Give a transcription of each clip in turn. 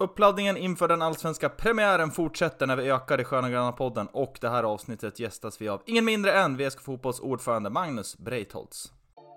Uppladdningen inför den allsvenska premiären fortsätter när vi ökar i Sköna Gröna podden, och det här avsnittet gästas vi av ingen mindre än VSK Fotbolls ordförande Magnus Breitholtz.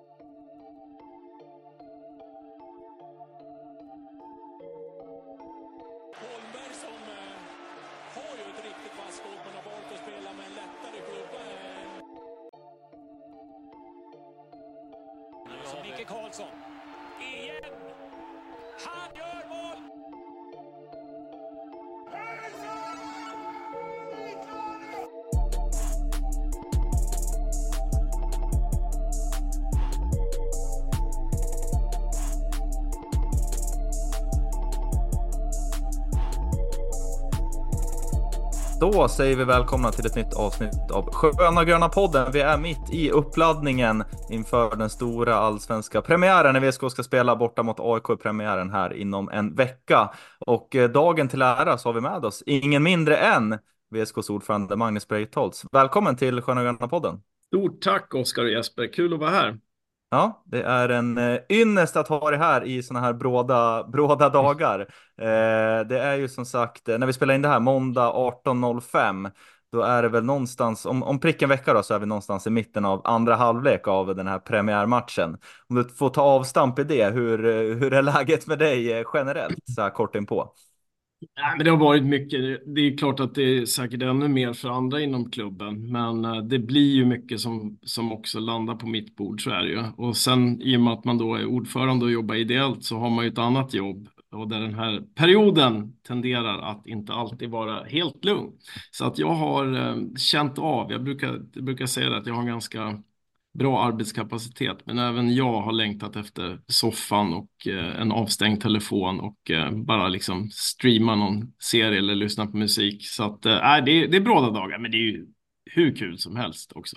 Då säger vi välkomna till ett nytt avsnitt av Sköna Gröna podden. Vi är mitt i uppladdningen inför den stora allsvenska premiären när VSK ska spela borta mot AIK i premiären här inom en vecka. Och dagen till ära så har vi med oss ingen mindre än VSKs ordförande Magnus Breitholtz. Välkommen till Sköna Gröna podden. Stort tack Oskar och Jesper, kul att vara här. Ja, det är en ynnest att ha det här i såna här bråda dagar. Det är ju som sagt, när vi spelar in det här måndag 18.05, då är det väl någonstans, om pricken vecka då, så är vi någonstans i mitten av andra halvlek av den här premiärmatchen. Om du får ta avstamp i det, hur är läget med dig generellt, så här kort inpå? Nej, men det har varit mycket. Det är klart att det är säkert ännu mer för andra inom klubben, men det blir ju mycket som också landar på mitt bord, så är det ju. Och sen i och med att man då är ordförande och jobbar ideellt så har man ju ett annat jobb, och där den här perioden tenderar att inte alltid vara helt lugn. Så att jag har känt av, jag brukar säga det, att jag har en ganska bra arbetskapacitet, men även jag har längtat efter soffan och en avstängd telefon och bara liksom streama någon serie eller lyssna på musik. Så att det är bra dagar, men det är ju hur kul som helst också.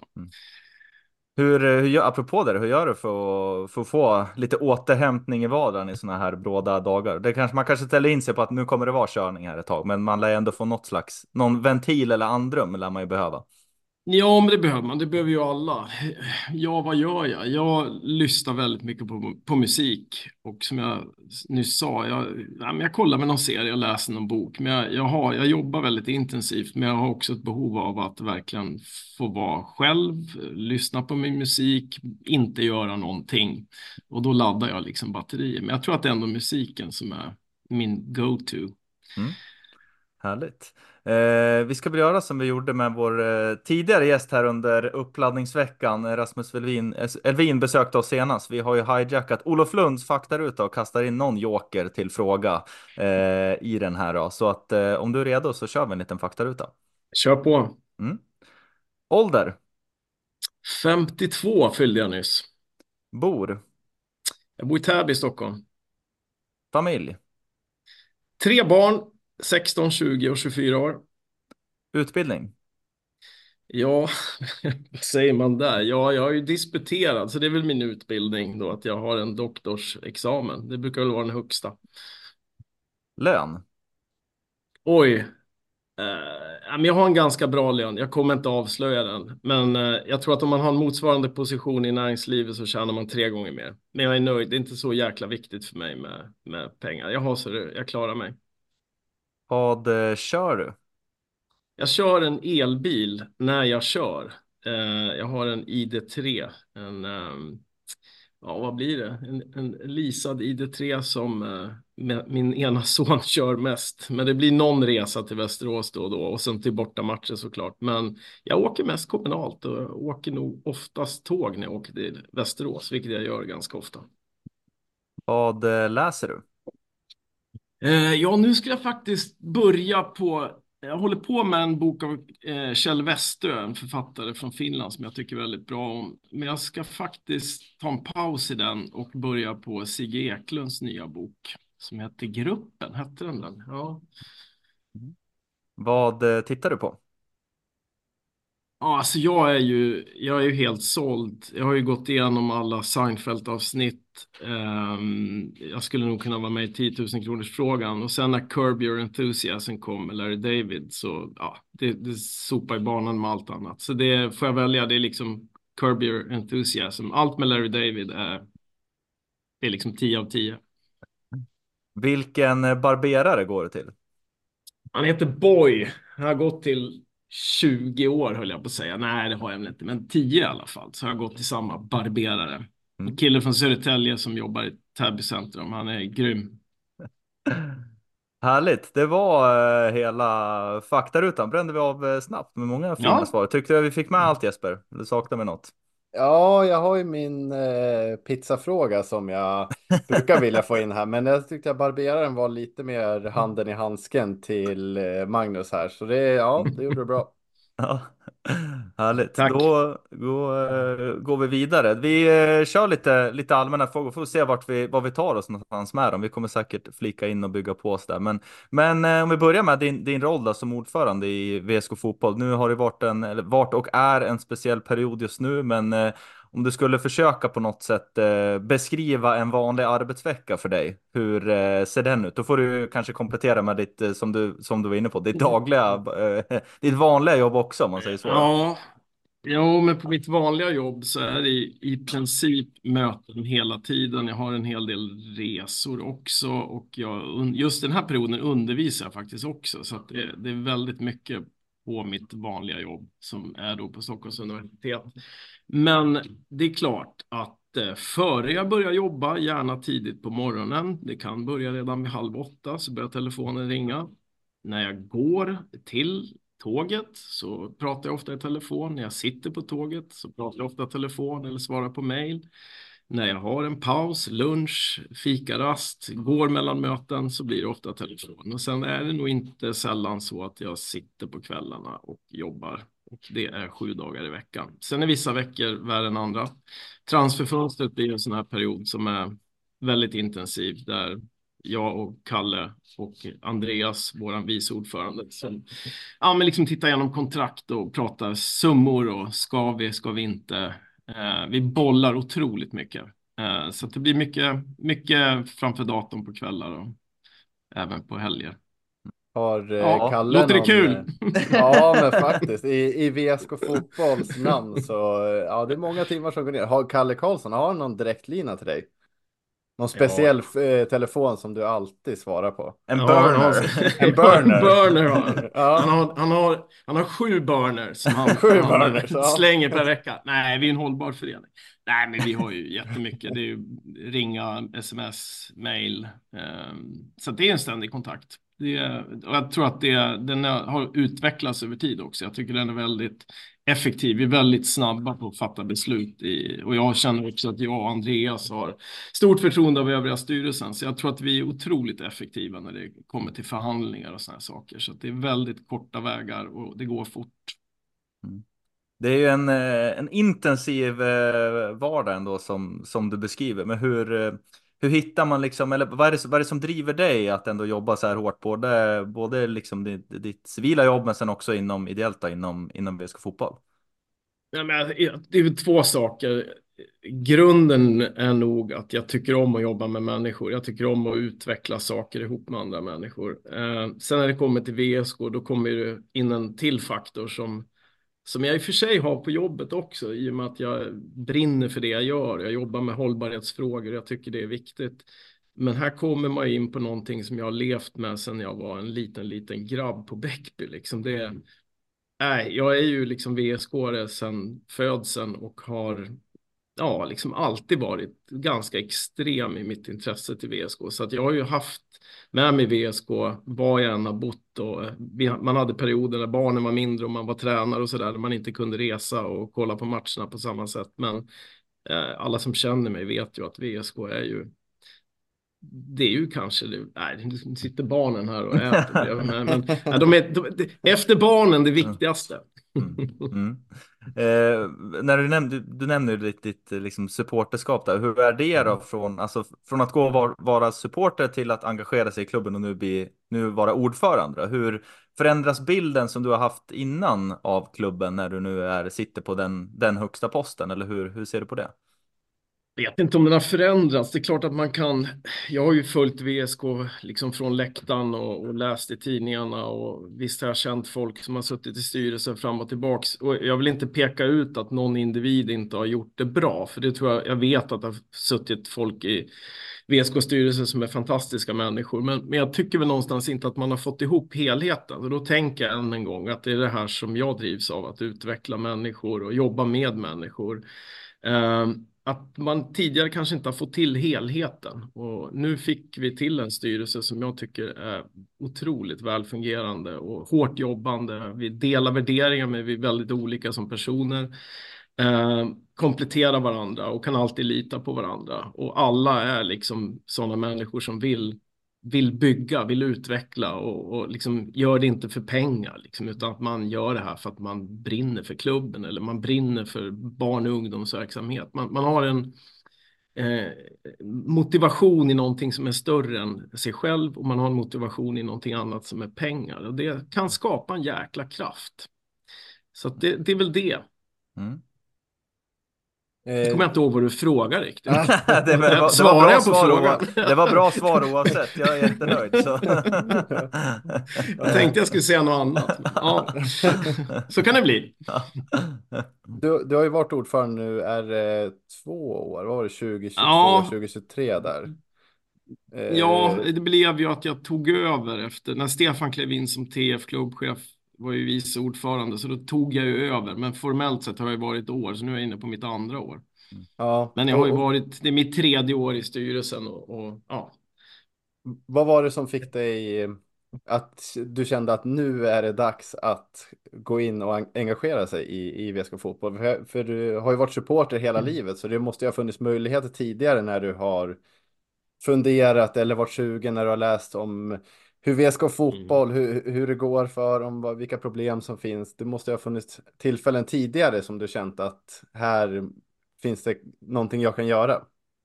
Apropå det, hur gör du för att få lite återhämtning i vardagen i såna här bråda dagar? Man kanske ställer in sig på att nu kommer det vara körning här ett tag, men man lär ändå få någon ventil eller andrum lär man ju behöva. Ja, men det behöver man. Det behöver ju alla. Ja, vad gör jag? Jag lyssnar väldigt mycket på musik. Och som jag nyss sa, jag kollar med någon serie, jag läser någon bok. Men jag jobbar väldigt intensivt, men jag har också ett behov av att verkligen få vara själv, lyssna på min musik, inte göra någonting. Och då laddar jag liksom batterier. Men jag tror att det är ändå musiken som är min go-to. Mm. Härligt. Vi ska väl göra som vi gjorde med vår tidigare gäst här under uppladdningsveckan. Rasmus Elvin besökte oss senast. Vi har ju hijackat Olof Lunds faktaruta och kastar in någon joker till fråga i den här då. Så att om du är redo så kör vi en liten faktaruta. Kör på. Mm. Ålder? 52 fyllde jag nyss. Bor? Jag bor i Täby, Stockholm. Familj? 3 barn, 16, 20 och 24 år. Utbildning? Ja, vad säger man där? Ja, jag är ju disputerad, så det är väl min utbildning då, att jag har en doktorsexamen. Det brukar väl vara den högsta. Lön? Oj, men jag har en ganska bra lön. Jag kommer inte avslöja den. Men jag tror att om man har en motsvarande position i näringslivet så tjänar man 3 gånger mer. Men jag är nöjd. Det är inte så jäkla viktigt för mig med pengar. Jag klarar mig. Vad kör du? Jag kör en elbil när jag kör. Jag har en ID3. Ja, vad blir det? En leasad ID3 som min ena son kör mest. Men det blir någon resa till Västerås då och då. Och sen till bortamatcher såklart. Men jag åker mest kommunalt och åker nog oftast tåg när jag åker till Västerås. Vilket jag gör ganska ofta. Vad läser du? Ja, nu ska jag faktiskt börja på... Jag håller på med en bok av Kjell Westö, en författare från Finland som jag tycker väldigt bra om. Men jag ska faktiskt ta en paus i den och börja på Sigge Eklunds nya bok som heter Gruppen. Hette den? Ja. Vad tittar du på? Ja, alltså jag är ju helt såld. Jag har ju gått igenom alla Seinfeld-avsnitt. Jag skulle nog kunna vara med i 10 000 kronors frågan. Och sen när Curb Your Enthusiasm kom med Larry David, så ja, det sopar i banan med allt annat. Så det får jag välja. Det är liksom Curb Your Enthusiasm. Allt med Larry David är liksom 10 av 10. Vilken barberare går du till? Han heter Boy. Han har gått till 20 år höll jag på att säga. Nej, det har jag väl inte, men 10 i alla fall. Så har jag gått till samma barberare. En Mm. kille från Södertälje som jobbar i Täby centrum. Han är grym. Härligt, det var hela faktarutan. Brände vi av snabbt med många fina Ja. svar. Tyckte du vi fick med allt, Jesper? Du saknar med något? Ja, jag har ju min pizzafråga som jag brukar vilja få in här. Men jag tyckte att barberaren var lite mer handen i handsken till Magnus här. Så det, ja, det gjorde du bra. Ja, härligt. Tack. Då går vi vidare. Vi kör lite allmänna frågor. Får se vad vi tar oss någonstans med dem. Vi kommer säkert flika in och bygga på oss där. Men om vi börjar med din roll då, som ordförande i VSK Fotboll. Nu har det varit och är en speciell period just nu, men om du skulle försöka på något sätt beskriva en vanlig arbetsvecka för dig, hur ser den ut? Då får du kanske komplettera med ditt, som du var inne på, ditt dagliga, ditt vanliga jobb också, om man säger så då. Ja, jo, men på mitt vanliga jobb så är det i princip möten hela tiden. Jag har en hel del resor också och just den här perioden undervisar jag faktiskt också. Så att det är väldigt mycket på mitt vanliga jobb som är då på Stockholms universitet. Men det är klart att före jag börjar jobba, gärna tidigt på morgonen, det kan börja redan vid 7:30, så börjar telefonen ringa. När jag går till tåget så pratar jag ofta i telefon. När jag sitter på tåget så pratar jag ofta i telefon eller svarar på mejl. När jag har en paus, lunch, fikarast, går mellan möten så blir det ofta telefon. Och sen är det nog inte sällan så att jag sitter på kvällarna och jobbar. Och det är 7 dagar i veckan. Sen är vissa veckor värre än andra. Transferfönstret blir en sån här period som är väldigt intensiv där jag och Kalle och Andreas, våran vice ordförande, som men liksom tittar igenom kontrakt och pratar summor och ska vi inte. Vi bollar otroligt mycket. Så att det blir mycket framför datorn på kvällar och även på helger. Har Ja, Kalle låter det någon... kul? Ja, men faktiskt. I VSK Fotbolls namn så... Ja, det är många timmar som går ner. Har Kalle Karlsson, har han någon direktlina till dig? Någon Ja, speciell telefon som du alltid svarar på? En ja, burner. En ja, en burner. burner har han. Ja, Han har 7 burner som han, 7 burners. Ja. slänger per vecka. Nej, vi är en hållbar förening. Nej, men vi har ju jättemycket. Det är ju ringa, sms, mail. Så det är en ständig kontakt. Och jag tror att den har utvecklats över tid också. Jag tycker den är väldigt effektiv. Vi är väldigt snabba på att fatta beslut. Och jag känner också att jag och Andreas har stort förtroende av övriga styrelsen. Så jag tror att vi är otroligt effektiva när det kommer till förhandlingar och såna här saker. Så att det är väldigt korta vägar och det går fort. Mm. Det är ju en intensiv vardag ändå som du beskriver. Men hur hittar man liksom, eller vad är det som driver dig att ändå jobba så här hårt? Både liksom ditt civila jobb, men sen också ideellt då, inom VSK Fotboll. Ja, men det är väl 2 saker. Grunden är nog att jag tycker om att jobba med människor. Jag tycker om att utveckla saker ihop med andra människor. Sen när det kommer till VSK, då kommer det in en till faktor som jag i och för sig har på jobbet också, i och med att jag brinner för det jag gör. Jag jobbar med hållbarhetsfrågor, jag tycker det är viktigt. Men här kommer man in på någonting som jag har levt med sedan jag var en liten grabb på Bäckby. Liksom jag är ju liksom VSK-are sedan födseln och har liksom alltid varit ganska extrem i mitt intresse till VSK. Så att jag har ju haft med mig VSK var jag än har bott och man hade perioder när barnen var mindre och man var tränare och sådär, där man inte kunde resa och kolla på matcherna på samma sätt. Men alla som känner mig vet ju att VSK är ju, det är ju kanske, nu sitter barnen här och äter bredvid mig, men efter barnen det viktigaste. Mm. Mm. När du nämner ju ditt liksom supporterskap där. Hur är det då från att gå och vara supporter till att engagera sig i klubben och nu vara ordförande? Hur förändras bilden som du har haft innan av klubben när du nu sitter på den högsta posten? Eller hur ser du på det? vet inte om den har förändrats. Det är klart att man kan. Jag har ju följt VSK liksom från läktaren och läst i tidningarna, och visst har jag känt folk som har suttit i styrelsen fram och tillbaks. Och jag vill inte peka ut att någon individ inte har gjort det bra, för det tror jag vet att det har suttit folk i VSK-styrelsen som är fantastiska människor. Men jag tycker väl någonstans inte att man har fått ihop helheten. Och då tänker jag än en gång att det är det här som jag drivs av, att utveckla människor och jobba med människor. Att man tidigare kanske inte har fått till helheten, och nu fick vi till en styrelse som jag tycker är otroligt välfungerande och hårt jobbande. Vi delar värderingar, men vi är väldigt olika som personer, kompletterar varandra och kan alltid lita på varandra, och alla är liksom sådana människor som vill bygga, vill utveckla, och liksom gör det inte för pengar liksom, utan att man gör det här för att man brinner för klubben, eller man brinner för barn- och ungdomsverksamhet. Man har en motivation i någonting som är större än sig själv, och man har en motivation i någonting annat som är pengar, och det kan skapa en jäkla kraft. Så att det är väl det. Mm. Jag kommer inte ihåg vad du frågar riktigt. Det var Svarar bra jag på svar, frågan? det var bra svar oavsett. Jag är jättenöjd. Så. Jag tänkte jag skulle säga något annat. Men, ja, så kan det bli. Du har ju varit ordförande nu, är det 2 år? Vad var det, 2022, Ja. 2023 där? Ja, det blev ju att jag tog över efter, när Stefan klev in som TF-klubbchef, var ju vice ordförande, så då tog jag ju över. Men formellt sett har jag varit år, så nu är jag inne på mitt andra år. Ja. Men jag har ju varit, det är mitt 3:e år i styrelsen, och ja. Vad var det som fick dig att du kände att nu är det dags att gå in och engagera sig i VSK Fotboll? För du har ju varit supporter hela livet, så det måste ju ha funnits möjligheter tidigare när du har funderat eller varit sugen, när du har läst om hur VSK Fotboll, hur det går för dem, vilka problem som finns. Det måste ha funnits tillfällen tidigare som du känt att här finns det någonting jag kan göra.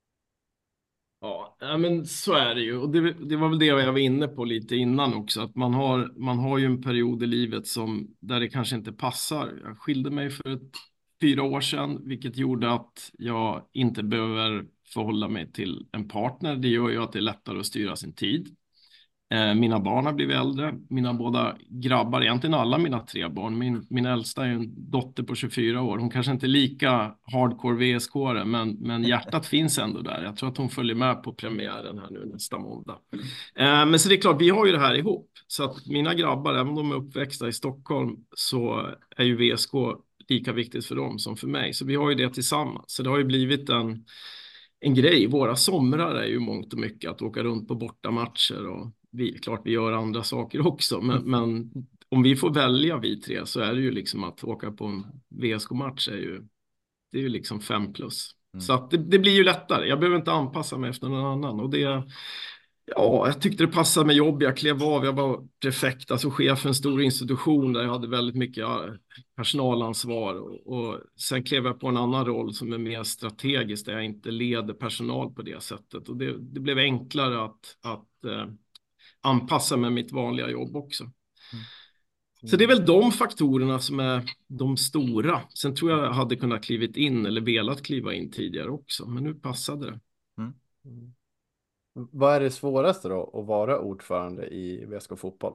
Ja, men så är det ju. Och det var väl det jag var inne på lite innan också. Att man har ju en period i livet där det kanske inte passar. Jag skilde mig för 4 år sedan, vilket gjorde att jag inte behöver förhålla mig till en partner. Det gör ju att det är lättare att styra sin tid. Mina barn har blivit äldre. Mina båda grabbar, egentligen alla mina 3 barn. Min äldsta är en dotter på 24 år. Hon kanske inte är lika hardcore VSK-are, men hjärtat finns ändå där. Jag tror att hon följer med på premiären här nu nästa måndag. Men så det är klart, vi har ju det här ihop. Så att mina grabbar, även om de är uppväxta i Stockholm, så är ju VSK lika viktigt för dem som för mig. Så vi har ju det tillsammans. Så det har ju blivit en grej. Våra somrar är ju mångt och mycket att åka runt på bortamatcher, och klart vi gör andra saker också, men om vi får välja vi 3, så är det ju liksom att åka på en VSK-match det är ju liksom 5+. Så att det blir ju lättare. Jag behöver inte anpassa mig efter någon annan, och jag tyckte det passade med jobb. Jag klev av, jag var prefekt, alltså chef för en stor institution där jag hade väldigt mycket personalansvar, och sen klev jag på en annan roll som är mer strategisk, där jag inte leder personal på det sättet, och det blev enklare att anpassa med mitt vanliga jobb också. Så det är väl de faktorerna som är de stora. Sen tror jag hade kunnat klivit in eller velat kliva in tidigare också, men nu passade det. Vad är det svåraste då att vara ordförande i VSK Fotboll?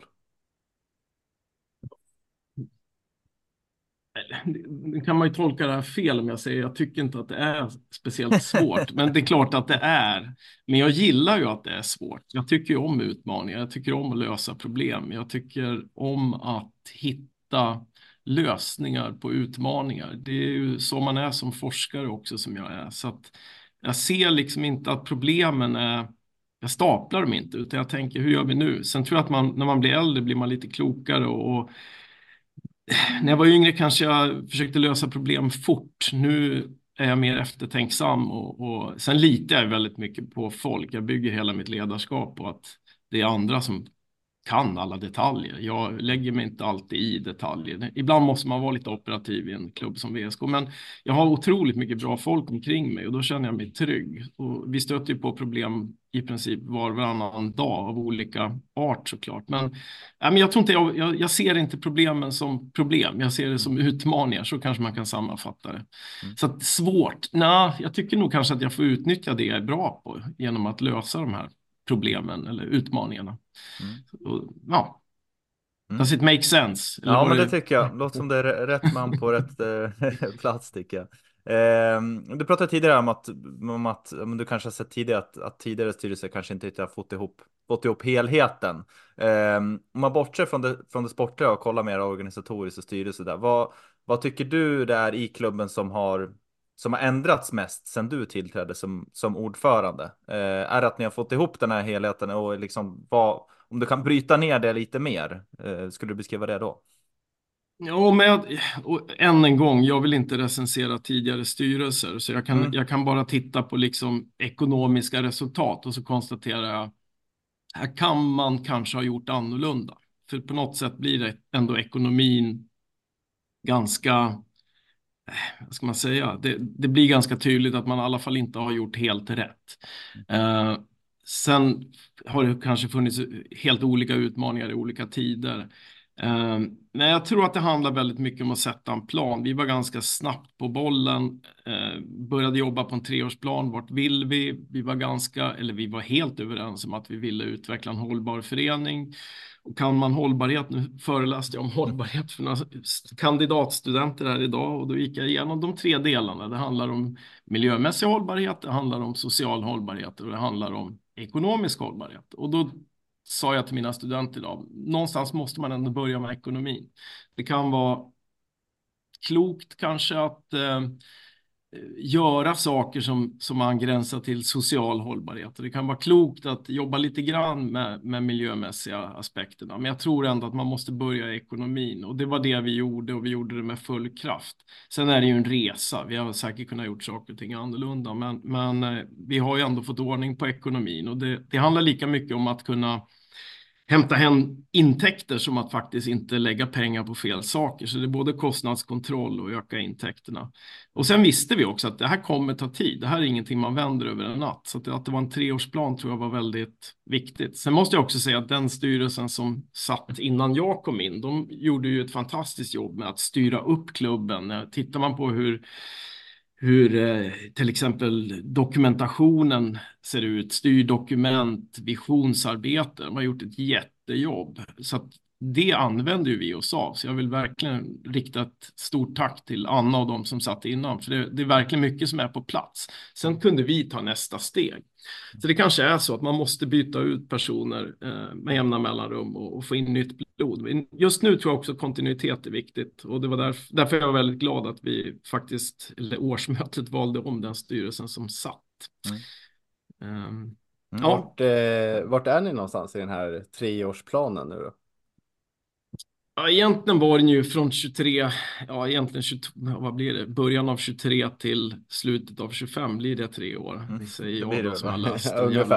Nu kan man ju tolka det här fel om jag säger jag tycker inte att det är speciellt svårt, men det är klart att det är. Men jag gillar ju att det är svårt. Jag tycker ju om utmaningar, jag tycker om att lösa problem. Jag tycker om att hitta lösningar på utmaningar. Det är ju så man är som forskare också, som jag är. Så att jag ser liksom inte att problemen jag staplar dem inte, utan jag tänker, hur gör vi nu? Sen tror jag att när man blir äldre blir man lite klokare, och när jag var yngre kanske jag försökte lösa problem fort. Nu är jag mer eftertänksam, och sen litar jag väldigt mycket på folk. Jag bygger hela mitt ledarskap på att det är andra som kan alla detaljer. Jag lägger mig inte alltid i detaljer. Ibland måste man vara lite operativ i en klubb som VSK, men jag har otroligt mycket bra folk omkring mig och då känner jag mig trygg. Och vi stöter ju på problem i princip varannan dag av olika art såklart. Men jag tror inte jag ser inte problemen som problem. Jag ser det som utmaningar, så kanske man kan sammanfatta det. Så att svårt. Nej, jag tycker nog kanske att jag får utnyttja det jag är bra på genom att lösa de här problemen eller utmaningarna. Ja. Does it make sense? Eller Ja, men det tycker jag. Låter som det är rätt man på rätt plats, tycker jag. Du pratade tidigare om att du kanske har sett tidigare att tidigare styrelser kanske inte riktigt har fått ihop helheten. Om man bortser från det sportliga och kollar mer organisatoriskt och styrelse där. Vad tycker du det är i klubben som har ändrats mest sedan du tillträdde som ordförande? Är det att ni har fått ihop den här helheten och liksom om du kan bryta ner det lite mer, skulle du beskriva det då? Ja, men och än en gång, jag vill inte recensera tidigare styrelser, så jag kan bara titta på liksom ekonomiska resultat och så konstaterar jag, här kan man kanske ha gjort annorlunda. För på något sätt blir det ändå ekonomin ganska, vad ska man säga, det blir ganska tydligt att man i alla fall inte har gjort helt rätt. Sen har det kanske funnits helt olika utmaningar i olika tider. Men jag tror att det handlar väldigt mycket om att sätta en plan. Vi var ganska snabbt på bollen, började jobba på en 3-årsplan. Vart vill vi? Vi var helt överens om att vi ville utveckla en hållbar förening. Och kan man hållbarhet, nu föreläste jag om hållbarhet för några kandidatstudenter här idag och då gick jag igenom de 3 delarna. Det handlar om miljömässig hållbarhet, det handlar om social hållbarhet och det handlar om ekonomisk hållbarhet. Och då sa jag till mina studenter idag, någonstans måste man ändå börja med ekonomin. Det kan vara klokt kanske att göra saker som angränsar till social hållbarhet. Och det kan vara klokt att jobba lite grann med miljömässiga aspekterna. Men jag tror ändå att man måste börja i ekonomin. Och det var det vi gjorde och vi gjorde det med full kraft. Sen är det ju en resa. Vi har säkert kunnat gjort saker och ting annorlunda. Men vi har ju ändå fått ordning på ekonomin. Och det handlar lika mycket om att kunna hämta hem intäkter som att faktiskt inte lägga pengar på fel saker. Så det är både kostnadskontroll och öka intäkterna. Och sen visste vi också att det här kommer ta tid. Det här är ingenting man vänder över en natt. Så att det var en 3-årsplan tror jag var väldigt viktigt. Sen måste jag också säga att den styrelsen som satt innan jag kom in, de gjorde ju ett fantastiskt jobb med att styra upp klubben. Tittar man på hur till exempel dokumentationen ser ut, styrdokument, visionsarbete. De har gjort ett jättejobb. Så att det använder ju vi oss av. Så jag vill verkligen rikta ett stort tack till Anna och de som satt innan. För det är verkligen mycket som är på plats. Sen kunde vi ta nästa steg. Så det kanske är så att man måste byta ut personer med jämna mellanrum och få in nytt blod. Men just nu tror jag också kontinuitet är viktigt. Och det var därför jag var väldigt glad att vi faktiskt, eller årsmötet valde om den styrelsen som satt. Ja. Vart är ni någonstans i den här 3-årsplanen nu då? Ja, egentligen var den ju från 23, ja egentligen 22, vad blir det? Början av 23 till slutet av 25 blir det 3 år. Det säger jag då som har läst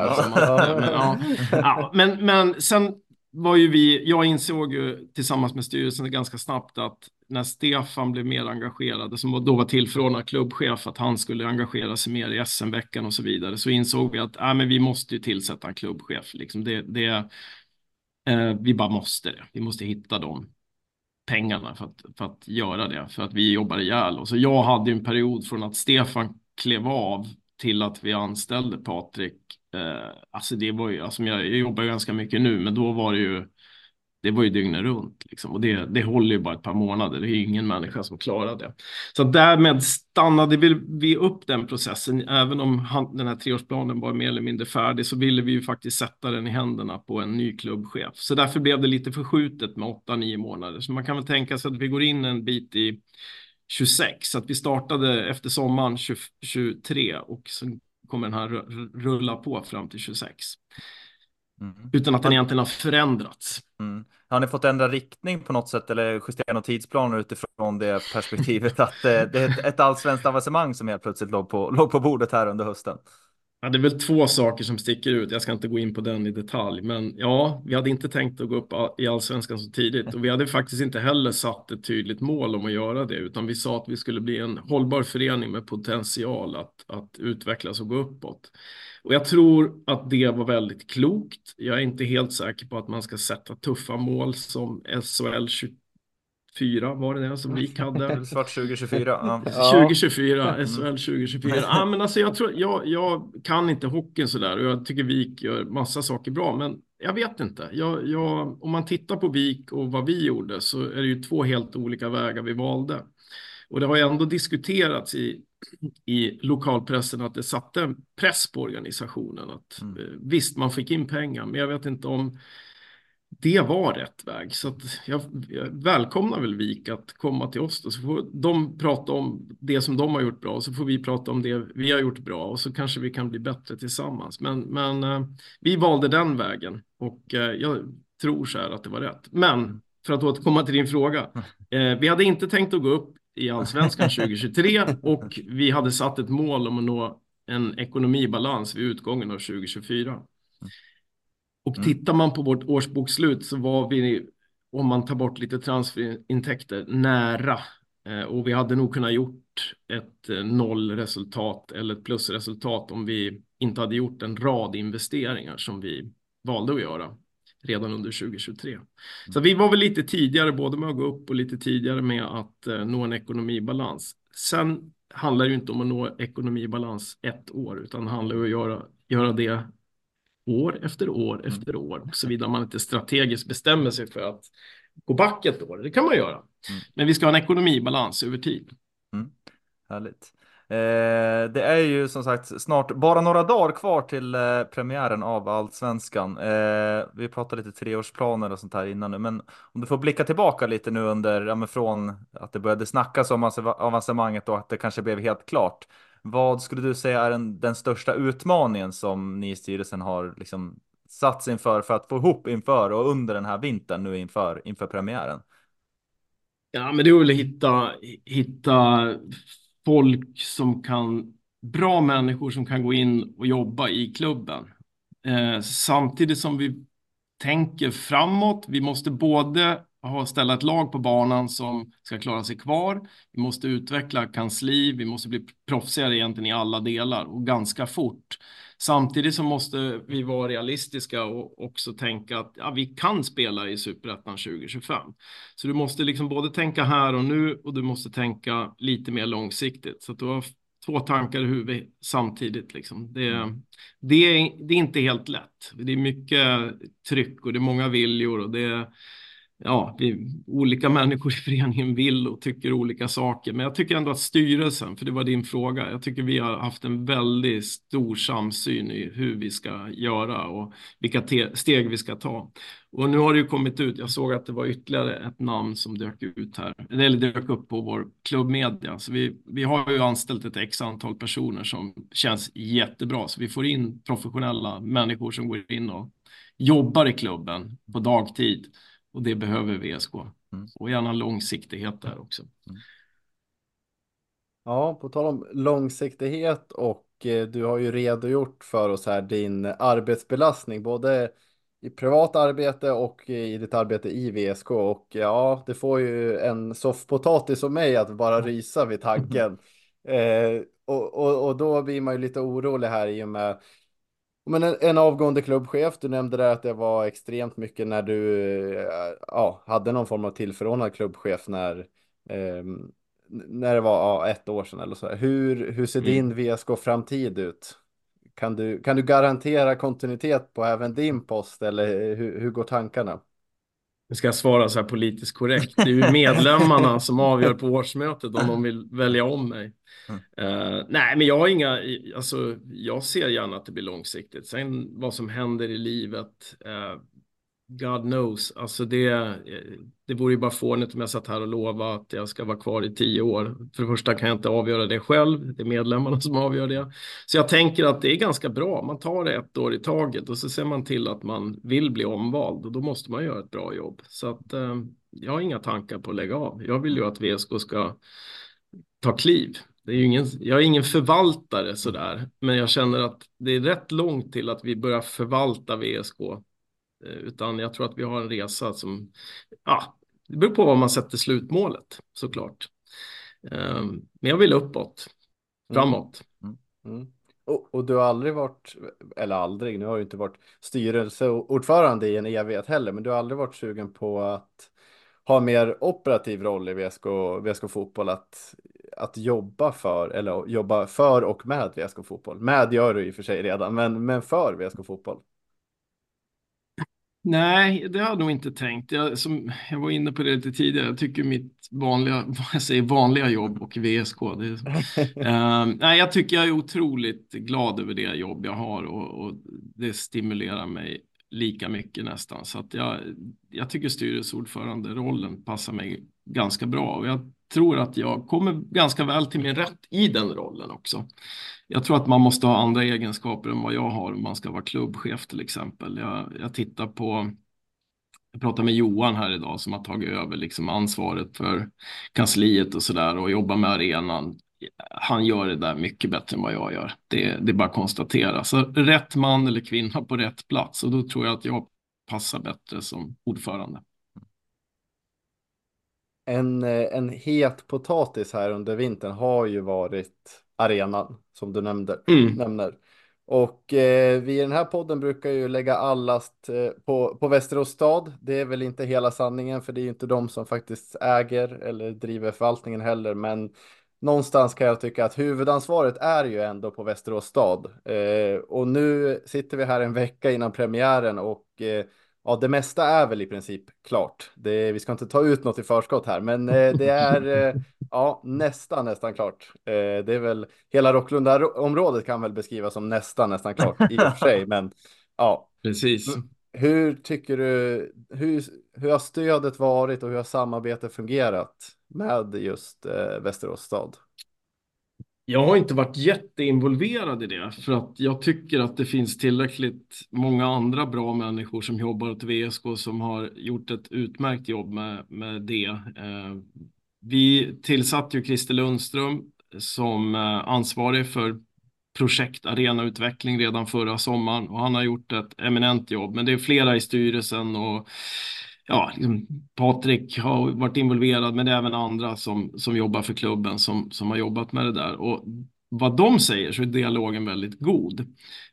ungefär. Men sen var ju jag insåg ju tillsammans med styrelsen ganska snabbt att när Stefan blev mer engagerad, som då var tillförordnad klubbchef, att han skulle engagera sig mer i SM-veckan och så vidare, så insåg vi att men vi måste ju tillsätta en klubbchef. Liksom vi bara måste det. Vi måste hitta de pengarna för att göra det. För att vi jobbar ihjäl. Och så jag hade en period från att Stefan klev av till att vi anställde Patrik. Alltså det var ju, alltså jag jobbar ju ganska mycket nu, men då var det var ju dygnet runt liksom. Och det håller ju bara ett par månader. Det är ju ingen människa som klarar det. Så därmed stannade vi upp den processen. Även om den här 3-årsplanen var mer eller mindre färdig, så ville vi ju faktiskt sätta den i händerna på en ny klubbchef. Så därför blev det lite förskjutet med 8-9 månader. Så man kan väl tänka sig att vi går in en bit i 26. Så att vi startade efter sommaren 23 och så kommer den här rulla på fram till 26. Utan att den egentligen har förändrats. Har ni fått ändra riktning på något sätt eller justera några tidsplaner utifrån det perspektivet att det är ett allsvenskt avancemang som helt plötsligt låg på bordet här under hösten? Ja, det är väl två saker som sticker ut. Jag ska inte gå in på den i detalj. Men ja, vi hade inte tänkt att gå upp i Allsvenskan så tidigt. Och vi hade faktiskt inte heller satt ett tydligt mål om att göra det. Utan vi sa att vi skulle bli en hållbar förening med potential att utvecklas och gå uppåt. Och jag tror att det var väldigt klokt. Jag är inte helt säker på att man ska sätta tuffa mål som SHL 24 var det som vi hade. Guldsvart 2024. Ja. 2024, Mm. SHL 2024. Ja, men alltså jag kan inte hockeyn sådär och jag tycker Vik gör massa saker bra, men jag vet inte. Om man tittar på Vik och vad vi gjorde så är det ju två helt olika vägar vi valde. Och det har ju ändå diskuterats i lokalpressen att det satte en press på organisationen. Att, visst, man fick in pengar, men jag vet inte om det var rätt väg. Så att jag välkomnar väl Vik att komma till oss då. Så får de prata om det som de har gjort bra. Och så får vi prata om det vi har gjort bra. Och så kanske vi kan bli bättre tillsammans. Men vi valde den vägen. Och jag tror så här att det var rätt. Men för att återkomma till din fråga. Vi hade inte tänkt att gå upp i Allsvenskan 2023. Och vi hade satt ett mål om att nå en ekonomibalans vid utgången av 2024. Och tittar man på vårt årsbokslut så var vi, om man tar bort lite transferintäkter, nära. Och vi hade nog kunnat gjort ett nollresultat eller ett plusresultat om vi inte hade gjort en rad investeringar som vi valde att göra redan under 2023. Så vi var väl lite tidigare både med att gå upp och lite tidigare med att nå en ekonomibalans. Sen handlar det ju inte om att nå ekonomibalans ett år, utan det handlar ju om att göra det år efter år efter år, såvida man inte strategiskt bestämmer sig för att gå back ett år. Det kan man göra. Men vi ska ha en ekonomibalans över tid. Härligt. Det är ju som sagt snart bara några dagar kvar till premiären av Allsvenskan. Vi pratade lite treårsplaner och sånt här innan nu, men om du får blicka tillbaka lite nu under, ja, men från att det började snackas om avancemanget och att det kanske blev helt klart. Vad skulle du säga är den största utmaningen som ni i styrelsen har liksom satts inför för att få ihop inför och under den här vintern nu inför premiären? Ja, men det är väl att hitta folk som kan, bra människor som kan gå in och jobba i klubben. Samtidigt som vi tänker framåt. Vi måste både ställa ett lag på banan som ska klara sig kvar. Vi måste utveckla kansli. Vi måste bli proffsigare egentligen i alla delar och ganska fort. Samtidigt så måste vi vara realistiska och också tänka att ja, vi kan spela i Superettan 2025. Så du måste liksom både tänka här och nu och du måste tänka lite mer långsiktigt. Så att du har två tankar i huvudet samtidigt. Liksom. Det är inte helt lätt. Det är mycket tryck och det är många viljor och det är olika människor i föreningen vill och tycker olika saker. Men jag tycker ändå att styrelsen, för det var din fråga, jag tycker vi har haft en väldigt stor samsyn i hur vi ska göra och vilka steg vi ska ta. Och nu har det ju kommit ut, jag såg att det var ytterligare ett namn som dök ut här, eller dök upp på vår klubbmedia. Så vi har ju anställt ett x antal personer som känns jättebra. Så vi får in professionella människor som går in och jobbar i klubben på dagtid. Och det behöver VSK. Och gärna långsiktighet där också. Ja, på tal om långsiktighet och du har ju redogjort för oss här din arbetsbelastning, både i privat arbete och i ditt arbete i VSK. Och ja, det får ju en soffpotatis som mig att bara rysa vid tanken. Och då blir man ju lite orolig här i och med men en avgående klubbchef. Du nämnde där att det var extremt mycket när du hade någon form av tillförordnad klubbchef när det var ett år sedan eller så. Hur ser din VSK-framtid ut? Kan du garantera kontinuitet på även din post eller hur går tankarna? Nu ska jag svara så här politiskt korrekt. Det är ju medlemmarna som avgör på årsmötet om de vill välja om mig. Nej, men jag har jag ser gärna att det blir långsiktigt. Sen vad som händer i livet, God knows. Alltså det vore ju bara fånigt om jag satt här och lovade att jag ska vara kvar i 10 år. För det första kan jag inte avgöra det själv. Det är medlemmarna som avgör det. Så jag tänker att det är ganska bra. Man tar det ett år i taget och så ser man till att man vill bli omvald. Och då måste man göra ett bra jobb. Så att jag har inga tankar på att lägga av. Jag vill ju att VSK ska ta kliv. Det är ju jag är ingen förvaltare sådär, men jag känner att det är rätt långt till att vi börjar förvalta VSK. Utan jag tror att vi har en resa som, ja, det beror på vad man sätter slutmålet såklart. Men jag vill uppåt, Mm. framåt. Mm. Mm. Och du har aldrig varit, eller aldrig, nu har du inte varit styrelseordförande i en evighet heller, men du har aldrig varit sugen på att ha mer operativ roll i VSK Fotboll, att jobba för, eller jobba för och med VSK Fotboll. Med gör du i och för sig redan, men för VSK Fotboll. Nej, det har jag nog inte tänkt. Jag var inne på det lite tidigare. Jag tycker mitt vanliga, vad jag säger, vanliga jobb och VSK. Nej, jag tycker jag är otroligt glad över det jobb jag har och det stimulerar mig lika mycket nästan. Så att jag tycker styrelseordförande-rollen passar mig ganska bra och jag tror att jag kommer ganska väl till min rätt i den rollen också. Jag tror att man måste ha andra egenskaper än vad jag har om man ska vara klubbchef till exempel. Jag pratade med Johan här idag som har tagit över liksom ansvaret för kansliet och sådär och jobbar med arenan. Han gör det där mycket bättre än vad jag gör. Det är bara att konstatera. Så rätt man eller kvinna på rätt plats och då tror jag att jag passar bättre som ordförande. En het potatis här under vintern har ju varit arenan som du nämner. Och vi i den här podden brukar ju lägga all last på Västerås stad. Det är väl inte hela sanningen, för det är ju inte de som faktiskt äger eller driver förvaltningen heller. Men någonstans kan jag tycka att huvudansvaret är ju ändå på Västerås stad. Och nu sitter vi här en vecka innan premiären och ja, det mesta är väl i princip klart. Vi ska inte ta ut något i förskott här, men det är ja, nästan klart. Det är väl hela Rocklunda-området kan väl beskrivas som nästan klart i och för sig, men ja. Precis. Hur tycker du, hur har stödet varit och hur har samarbetet fungerat med just Västerås stad? Jag har inte varit jätteinvolverad i det för att jag tycker att det finns tillräckligt många andra bra människor som jobbar åt VSK som har gjort ett utmärkt jobb med det. Vi tillsatte ju Christer Lundström som ansvarig för projekt arenautveckling redan förra sommaren och han har gjort ett eminent jobb, men det är flera i styrelsen och ja, liksom Patrik har varit involverad, men det är även andra som jobbar för klubben som har jobbat med det där. Och vad de säger så är dialogen väldigt god.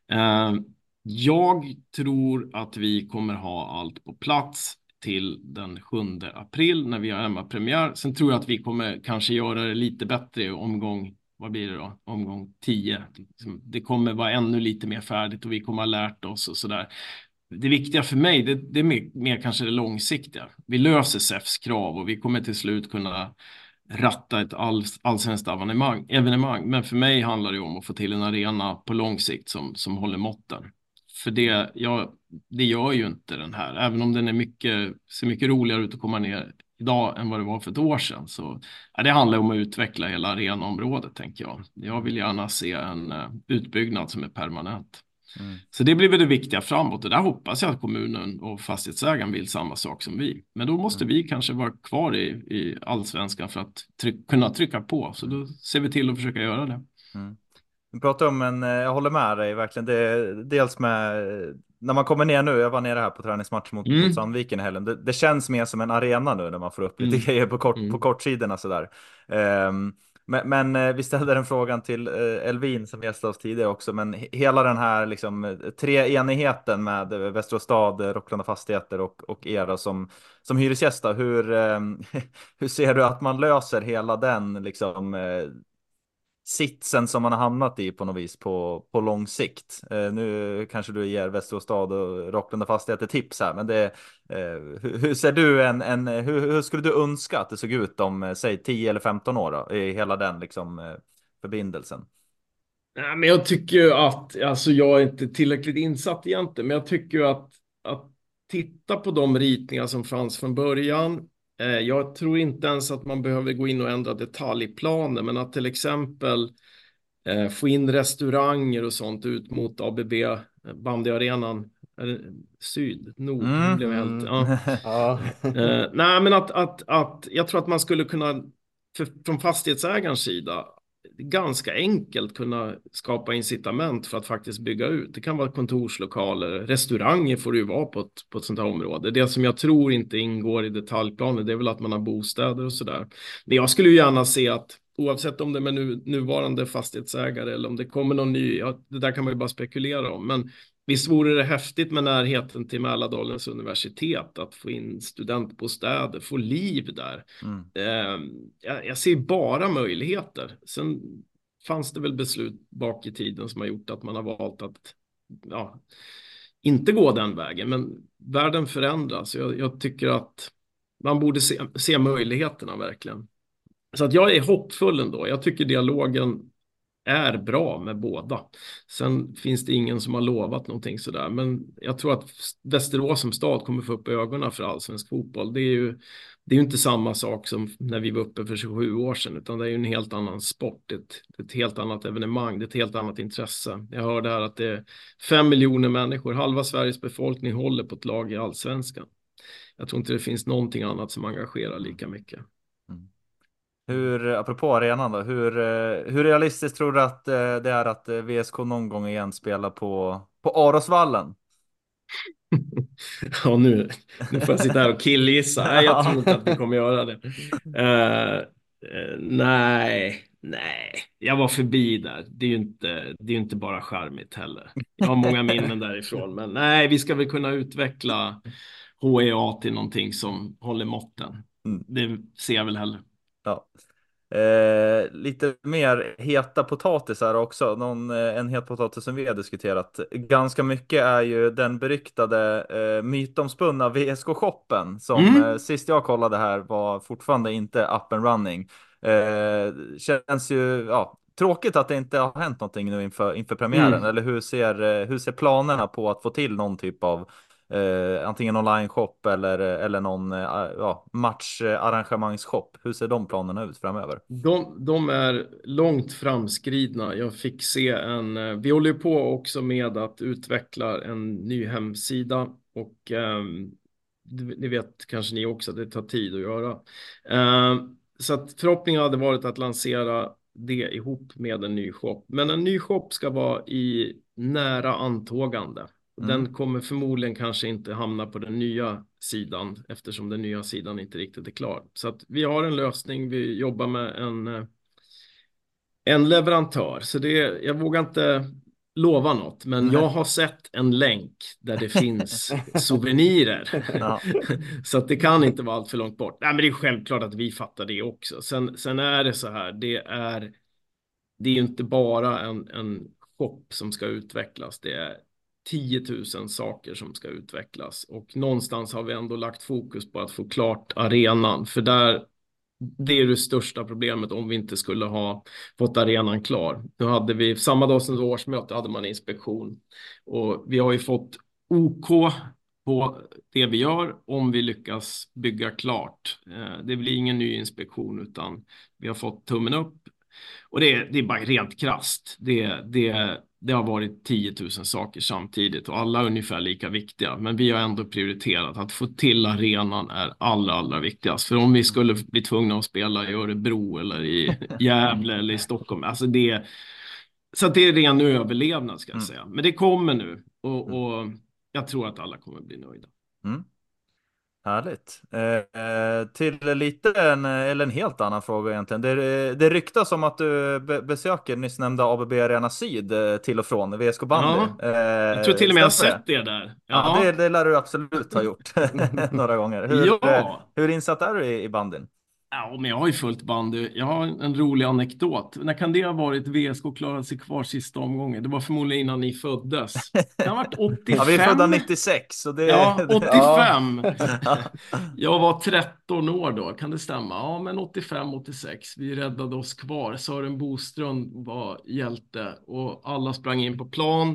Jag tror att vi kommer ha allt på plats till den 7 april när vi har hemmapremiär. Sen tror jag att vi kommer kanske göra det lite bättre i omgång, vad blir det då? Omgång 10. Det kommer vara ännu lite mer färdigt och vi kommer ha lärt oss och sådär. Det viktiga för mig, det är mer kanske det långsiktiga. Vi löser SEFs krav och vi kommer till slut kunna ratta ett allsvenskt evenemang. Men för mig handlar det om att få till en arena på lång sikt som håller måtten. För det gör ju inte den här. Även om den ser mycket roligare ut att komma ner idag än vad det var för ett år sedan. Så det handlar om att utveckla hela arenaområdet, tänker jag. Jag vill gärna se en utbyggnad som är permanent. Så det blir väl det viktiga framåt och där hoppas jag att kommunen och fastighetsägaren vill samma sak som vi. Men då måste vi kanske vara kvar i allsvenskan för att kunna trycka på. Så då ser vi till att försöka göra det. Vi pratar om jag håller med dig verkligen. Dels med, när man kommer ner nu, jag var nere här på träningsmatch mot Sandviken i helgen. Det känns mer som en arena nu när man får upp lite grejer på kortsidorna sådär. Men vi ställde den frågan till Elvin som gästade oss tidigare också. Men hela den här liksom, treenigheten med Västerås stad, Rocklanda Fastigheter och era som hyresgäster. Hur ser du att man löser hela den liksom, sitsen som man har hamnat i på något vis på lång sikt? Nu kanske du ger Västerås stad och Rocklanda Fastigheter tips här, men hur ser du hur skulle du önska att det såg ut om säg 10 eller 15 år då, i hela den liksom förbindelsen? Nej, men jag tycker ju att, alltså jag är inte tillräckligt insatt egentligen, men jag tycker ju att titta på de ritningar som fanns från början. Jag tror inte ens att man behöver gå in och ändra detaljplaner, men att till exempel få in restauranger och sånt ut mot ABB, bandyarenan, nord, blev helt, ja. Nej, men att jag tror att man skulle kunna, från fastighetsägarens sida, ganska enkelt kunna skapa incitament för att faktiskt bygga ut. Det kan vara kontorslokaler, restauranger får det ju vara på ett sånt här område. Det som jag tror inte ingår i detaljplanen, det är väl att man har bostäder och sådär. Men jag skulle ju gärna se att oavsett om det är med nuvarande fastighetsägare eller om det kommer någon ny, ja, det där kan man ju bara spekulera om. Men visst vore det häftigt med närheten till Mälardalens universitet, att få in studentbostäder, få liv där. Jag ser bara möjligheter. Sen fanns det väl beslut bak i tiden som har gjort att man har valt att inte gå den vägen. Men världen förändras. Jag tycker att man borde se möjligheterna verkligen. Så att jag är hoppfull ändå. Jag tycker dialogen är bra med båda. Sen finns det ingen som har lovat någonting sådär. Men jag tror att Västerås som stad kommer få upp ögonen för allsvensk fotboll. Det är ju inte samma sak som när vi var uppe för 27 år sedan. Utan det är ju en helt annan sport. Ett helt annat evenemang. Det är ett helt annat intresse. Jag hörde här att det är 5 miljoner människor. Halva Sveriges befolkning håller på ett lag i allsvenskan. Jag tror inte det finns någonting annat som engagerar lika mycket. Apropå arenan då, hur realistiskt tror du att det är att VSK någon gång igen spelar på Arosvallen? Ja, nu får jag sitta här och killgissa. Nej, jag tror inte att vi kommer göra det. Nej. Jag var förbi där. Det är ju inte bara charmigt heller. Jag har många minnen därifrån. Men nej, vi ska väl kunna utveckla HEA till någonting som håller måtten. Det ser jag väl hellre. Ja. Lite mer heta potatisar också. En het potatis som vi har diskuterat ganska mycket är ju den beryktade mytomspunna VSK-shoppen som sist jag kollade här var fortfarande inte up and running. Känns ju tråkigt att det inte har hänt någonting nu inför premiären. Eller hur ser planerna på att få till någon typ av antingen online-shop eller någon matcharrangemangsshop? Hur ser de planerna ut framöver? De är långt framskridna. Jag fick se vi håller på också med att utveckla en ny hemsida och det vet kanske ni också att det tar tid att göra. Så att förhoppningen hade varit att lansera det ihop med en ny shop. Men en ny shop ska vara i nära antågande. Den kommer förmodligen kanske inte hamna på den nya sidan eftersom den nya sidan inte riktigt är klar. Så att vi har en lösning. Vi jobbar med en leverantör. Så jag vågar inte lova något. Men jag har sett en länk där det finns souvenirer. Ja. Så att det kan inte vara allt för långt bort. Nej, men det är självklart att vi fattar det också. Sen är det så här. Det är ju inte bara en shop som ska utvecklas. Det är 10 000 saker som ska utvecklas och någonstans har vi ändå lagt fokus på att få klart arenan, för det är det största problemet om vi inte skulle ha fått arenan klar. Nu hade vi samma dag som årsmöte hade man inspektion och vi har ju fått OK på det vi gör om vi lyckas bygga klart. Det blir ingen ny inspektion utan vi har fått tummen upp och det är bara rent krasst. Det har varit 10 000 saker samtidigt och alla är ungefär lika viktiga. Men vi har ändå prioriterat att få till arenan är allra viktigast. För om vi skulle bli tvungna att spela i Örebro eller i Gävle eller i Stockholm. Alltså så att det är ren överlevnad ska jag säga. Men det kommer nu och jag tror att alla kommer bli nöjda. Härligt. Till en helt annan fråga egentligen. Det ryktas om att du besöker nyss nämnda ABB Arena Syd till och från VSK Bandy. Ja, jag tror till och med jag har sett det där. Ja, det lär du absolut ha gjort några gånger. Hur insatt är du i bandyn? Ja, men jag har ju följt bandy. Jag har en rolig anekdot. När kan det ha varit VSK klarade sig kvar sista omgången? Det var förmodligen innan ni föddes. Det har varit 85. Ja, vi är födda 96. Så ja, 85. Jag var 13 år då, kan det stämma? Ja, men 85-86. Vi räddade oss kvar. Sören Boström var hjälte och alla sprang in på plan.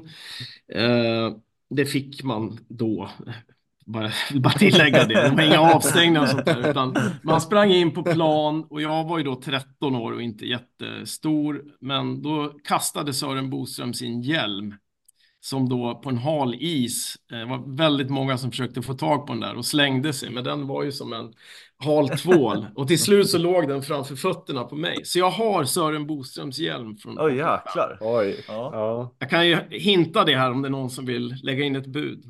Det fick man då. Bara tillägga det. Det var inga avstängningar och sånt där, utan man sprang in på plan och jag var ju då 13 år och inte jättestor, men då kastade Sören Boström sin hjälm som då på en hal is, det var väldigt många som försökte få tag på den där och slängde sig, men den var ju som en hal tvål och till slut så låg den framför fötterna på mig. Så jag har Sören Boströms hjälm från Oj 85. jäklar. Oj, Ja. ja. Jag kan ju hinta det här om det är någon som vill lägga in ett bud.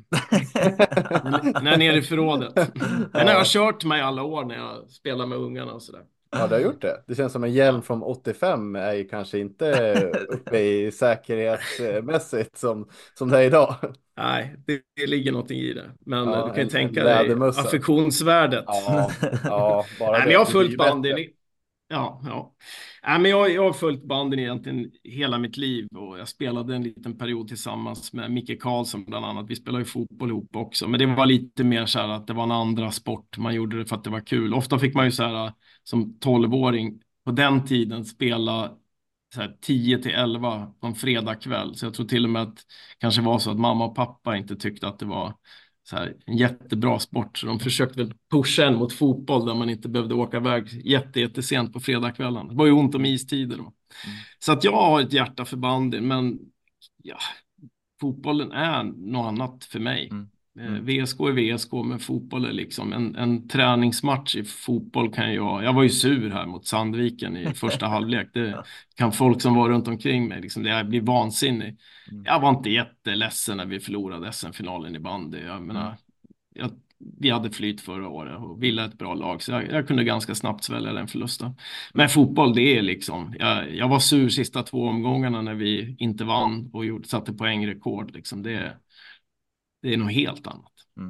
Den är nere i förrådet. Den har jag kört mig alla år när jag spelar med ungarna och sådär. Ja, det har gjort det. Det känns som en hjälm från 85 är ju kanske inte uppe i säkerhetsmässigt som det är idag. Nej, det ligger någonting i det. Men Ja, du kan ju en tänka dig lädermössa. affektionsvärdet. Ja, ja, bara Nej, det. men jag har Det blir följt ju bandyn. bättre. Ja, ja. Nej, men jag har följt bandyn egentligen hela mitt liv och jag spelade en liten period tillsammans med Micke Karlsson bland annat. Vi spelade ju fotboll ihop också, men det var lite mer så här att det var en andra sport. Man gjorde det för att det var kul. Ofta fick man ju så här som 12-åring på den tiden spela så här 10 till 11 på en fredagkväll. Så jag tror till och med att kanske var så att mamma och pappa inte tyckte att det var så här, en jättebra sport. Så de försökte väl pusha en mot fotboll där man inte behövde åka iväg jättesent på fredagskvällen. Det var ju ont om istider då. Så att jag har ett hjärta för bandyn, men ja, fotbollen är något annat för mig. VSK är VSK, men fotboll är liksom en träningsmatch i fotboll kan jag var ju sur här mot Sandviken i första halvlek. Det kan folk som var runt omkring mig, liksom, det blir vansinnig. Jag var inte jätteledsen när vi förlorade SM-finalen i bandy. Jag menar, vi hade flyt förra året och ville ett bra lag, så jag kunde ganska snabbt svälja den förlusten. Men fotboll, det är liksom, jag var sur sista 2 omgångarna när vi inte vann och satte poängrekord. Liksom. Det är något helt annat.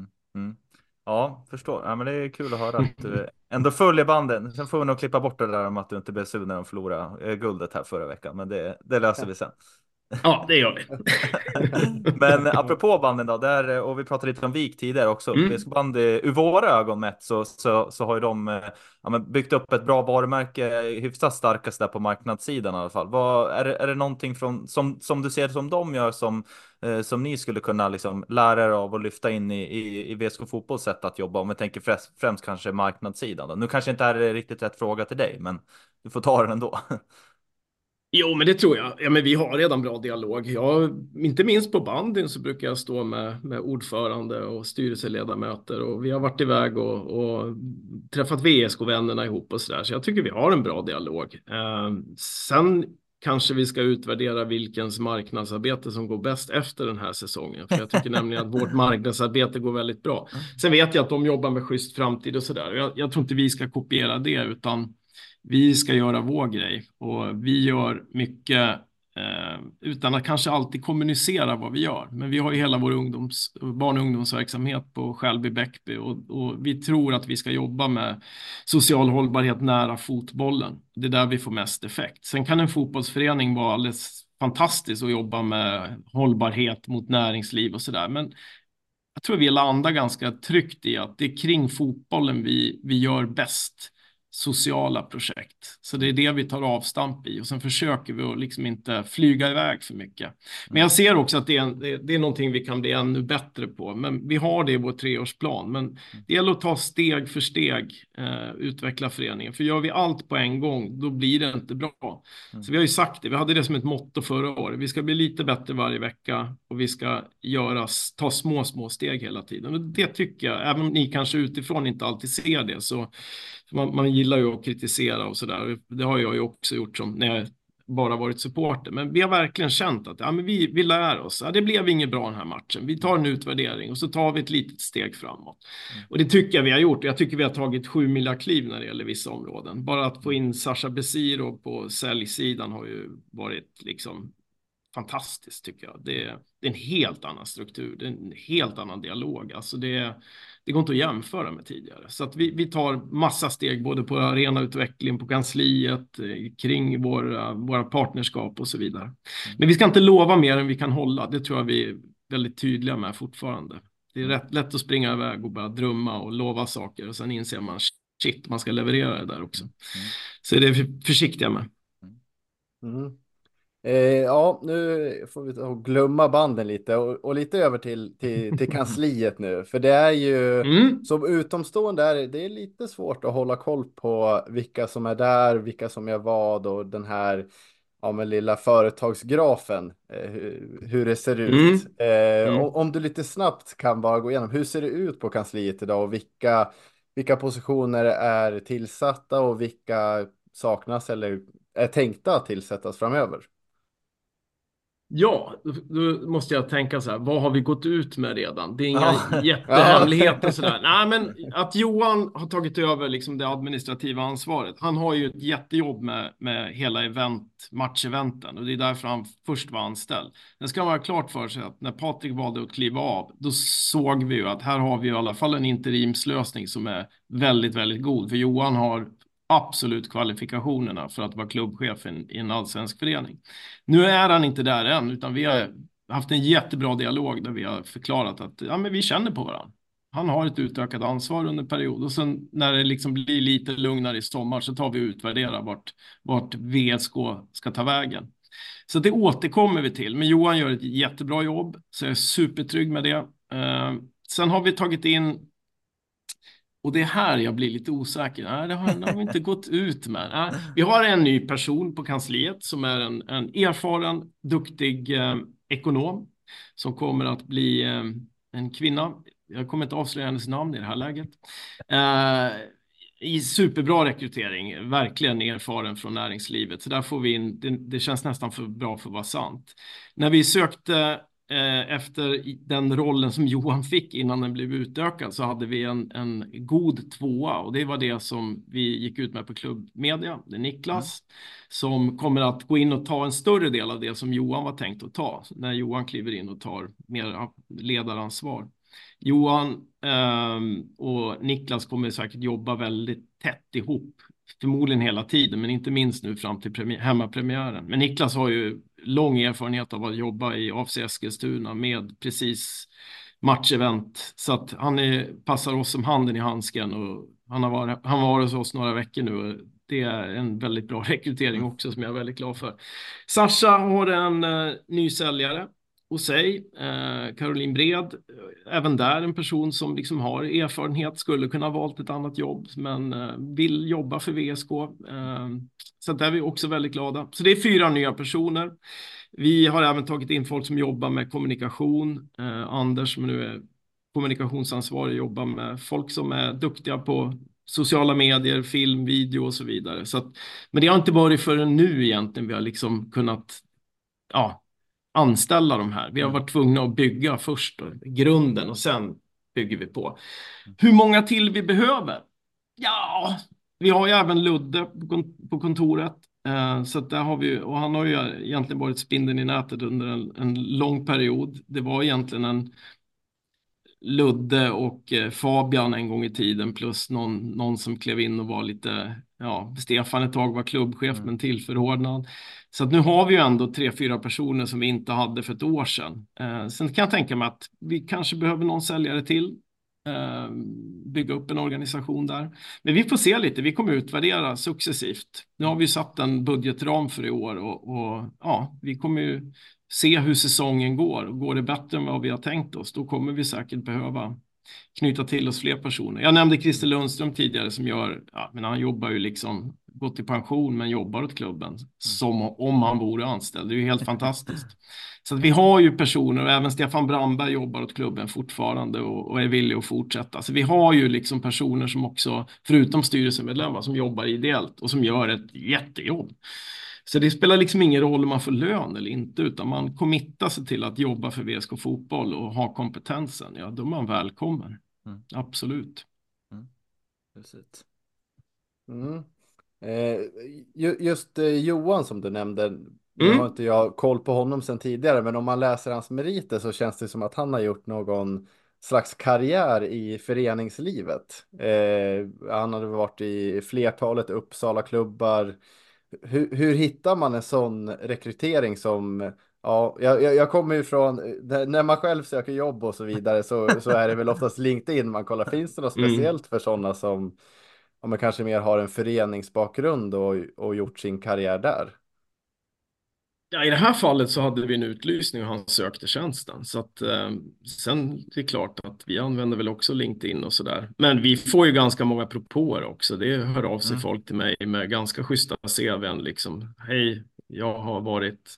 Ja, förstår. Ja, men det är kul att höra att du ändå följer banden. Sen får vi nog klippa bort det där om att du inte blev sur när de förlorade guldet här förra veckan. Men det löser vi sen. Ja, det gör vi. Men apropå banden då, och vi pratade lite om Vik tidigare också. Band, ur våra ögon mätt så har ju de byggt upp ett bra varumärke, hyfsat starkast där på marknadssidan i alla fall. Är det någonting som du ser som de gör som ni skulle kunna liksom lära er av och lyfta in i VSK Fotbolls sätt att jobba? Om vi tänker främst kanske marknadssidan då. Nu kanske inte är riktigt rätt fråga till dig, men du får ta den ändå. Jo, men det tror jag. Ja, men vi har redan bra dialog. Inte minst på bandyn så brukar jag stå med ordförande och styrelseledamöter och vi har varit iväg och träffat VSK-vännerna ihop och sådär. Så jag tycker vi har en bra dialog. Sen kanske vi ska utvärdera vilkens marknadsarbete som går bäst efter den här säsongen. För jag tycker nämligen att vårt marknadsarbete går väldigt bra. Sen vet jag att de jobbar med schysst framtid och sådär. Jag tror inte vi ska kopiera det, utan vi ska göra vår grej och vi gör mycket utan att kanske alltid kommunicera vad vi gör. Men vi har ju hela vår barn- och ungdomsverksamhet på Skälby Bäckby och vi tror att vi ska jobba med social hållbarhet nära fotbollen. Det är där vi får mest effekt. Sen kan en fotbollsförening vara alldeles fantastisk att jobba med hållbarhet mot näringsliv och sådär. Men jag tror vi landar ganska tryggt i att det är kring fotbollen vi gör bäst sociala projekt. Så det är det vi tar avstamp i och sen försöker vi att liksom inte flyga iväg för mycket. Men jag ser också att det är någonting vi kan bli ännu bättre på. Men vi har det i vår 3-årsplan. Men det gäller att ta steg för steg, utveckla föreningen. För gör vi allt på en gång, då blir det inte bra. Så vi har ju sagt det, vi hade det som ett motto förra året. Vi ska bli lite bättre varje vecka och vi ska ta små steg hela tiden. Och det tycker jag, även om ni kanske utifrån inte alltid ser det, så man gillar ju att kritisera och sådär. Det har jag ju också gjort när jag bara varit supporter. Men vi har verkligen känt att men vi lär oss. Det blev inget bra den här matchen. Vi tar en utvärdering och så tar vi ett litet steg framåt. Och det tycker jag vi har gjort. Jag tycker vi har tagit 7 miljakliv när det gäller vissa områden. Bara att få in Sasha Besiro på säljsidan har ju varit liksom fantastiskt, tycker jag. Det är en helt annan struktur. Det är en helt annan dialog. Alltså det går inte att jämföra med tidigare. Så att vi tar massa steg både på arenautveckling, på kansliet, kring våra partnerskap och så vidare. Men vi ska inte lova mer än vi kan hålla. Det tror jag vi är väldigt tydliga med fortfarande. Det är rätt lätt att springa iväg och bara drömma och lova saker. Och sen inser man, shit, man ska leverera det där också. Så det är försiktiga med. Ja, nu får vi glömma banden lite och lite över till kansliet nu. För det är ju som utomstående det är lite svårt att hålla koll på vilka som är där, vilka som gör vad och den här ja, men lilla företagsgrafen, hur det ser Mm. ut. Mm. Om du lite snabbt kan bara gå igenom, hur ser det ut på kansliet idag och vilka positioner är tillsatta och vilka saknas eller är tänkta att tillsättas framöver? Ja, då måste jag tänka så här, vad har vi gått ut med redan? Det är inga Ja. Ja. jättehemligheter sådär. Nej, men att Johan har tagit över liksom det administrativa ansvaret. Han har ju ett jättejobb med hela matcheventen och det är därför han först var anställd. Det ska vara klart för sig att när Patrik valde att kliva av, då såg vi ju att här har vi i alla fall en interimslösning som är väldigt, väldigt god. För Johan har absolut kvalifikationerna för att vara klubbchef i en allsvensk förening. Nu är han inte där än, utan vi har haft en jättebra dialog där vi har förklarat att ja, men vi känner på varandra. Han har ett utökat ansvar under period och sen när det liksom blir lite lugnare i sommar så tar vi och utvärderar vart VSK ska ta vägen. Så det återkommer vi till. Men Johan gör ett jättebra jobb, så jag är supertrygg med det. Sen har vi tagit in, och det är här jag blir lite osäker. Nej, det har vi inte gått ut med. Nej, vi har en ny person på kansliet som är en erfaren, duktig ekonom som kommer att bli en kvinna. Jag kommer inte avslöja hennes namn i det här läget. I superbra rekrytering, verkligen erfaren från näringslivet. Så där får vi in, det känns nästan för bra för att vara sant. När vi sökte efter den rollen som Johan fick innan den blev utökad så hade vi en god tvåa och det var det som vi gick ut med på klubbmedia. Det är Niklas som kommer att gå in och ta en större del av det som Johan var tänkt att ta när Johan kliver in och tar mer ledaransvar. Johan och Niklas kommer säkert jobba väldigt tätt ihop, förmodligen hela tiden, men inte minst nu fram till hemmapremiären. Men Niklas har ju lång erfarenhet av att jobba i AFC Eskilstuna med precis matchevent, så att passar oss som handen i handsken och han var hos oss några veckor nu och det är en väldigt bra rekrytering också som jag är väldigt glad för. Sasha har en ny säljare hos sig, Caroline Bred, även där en person som liksom har erfarenhet, skulle kunna ha valt ett annat jobb men vill jobba för VSK. Så där är vi också väldigt glada. Så det är 4 nya personer. Vi har även tagit in folk som jobbar med kommunikation. Anders som nu är kommunikationsansvarig jobbar med folk som är duktiga på sociala medier, film, video och så vidare. Men det har inte varit förrän nu egentligen vi har liksom kunnat anställa de här. Vi har varit tvungna att bygga först då, grunden och sen bygger vi på. Hur många till vi behöver? Ja, vi har ju även Ludde på kontoret. Så att där har vi, och han har ju egentligen varit spindeln i nätet under en lång period. Det var egentligen en Ludde och Fabian en gång i tiden plus någon som klev in och var lite, Stefan ett tag var klubbchef men tillförordnad. Så att nu har vi ju ändå 3-4 personer som vi inte hade för ett år sedan. Sen kan jag tänka mig att vi kanske behöver någon säljare till. Bygga upp en organisation där. Men vi får se lite, vi kommer utvärdera successivt. Nu har vi satt en budgetram för i år och vi kommer ju se hur säsongen går. Och går det bättre än vad vi har tänkt oss, då kommer vi säkert behöva knyta till oss fler personer. Jag nämnde Christer Lundström tidigare som men han jobbar ju liksom, gått i pension men jobbar åt klubben som om han vore anställd. Det är ju helt fantastiskt. Så att vi har ju personer, och även Stefan Brandberg jobbar åt klubben fortfarande och är villig att fortsätta. Så vi har ju liksom personer som också, förutom styrelsemedlemmar, som jobbar ideellt och som gör ett jättejobb. Så det spelar liksom ingen roll om man får lön eller inte, utan man committar sig till att jobba för VSK Fotboll och ha kompetensen. Ja, då är man välkommen. Absolut. Precis. Just Johan som du nämnde, nu har inte jag koll på honom sedan tidigare, men om man läser hans meriter så känns det som att han har gjort någon slags karriär i föreningslivet. Han hade varit i flertalet Uppsala-klubbar. Hur hittar man en sån rekrytering som, jag kommer ju från, när man själv söker jobb och så vidare så är det väl oftast LinkedIn man kollar, finns det något speciellt för sådana som om man kanske mer har en föreningsbakgrund och gjort sin karriär där? Ja, i det här fallet så hade vi en utlysning och han sökte tjänsten. Så att sen det är klart att vi använder väl också LinkedIn och sådär. Men vi får ju ganska många propåer också. Det hör av sig folk till mig med ganska schyssta CV:n liksom. Hej, Jag har varit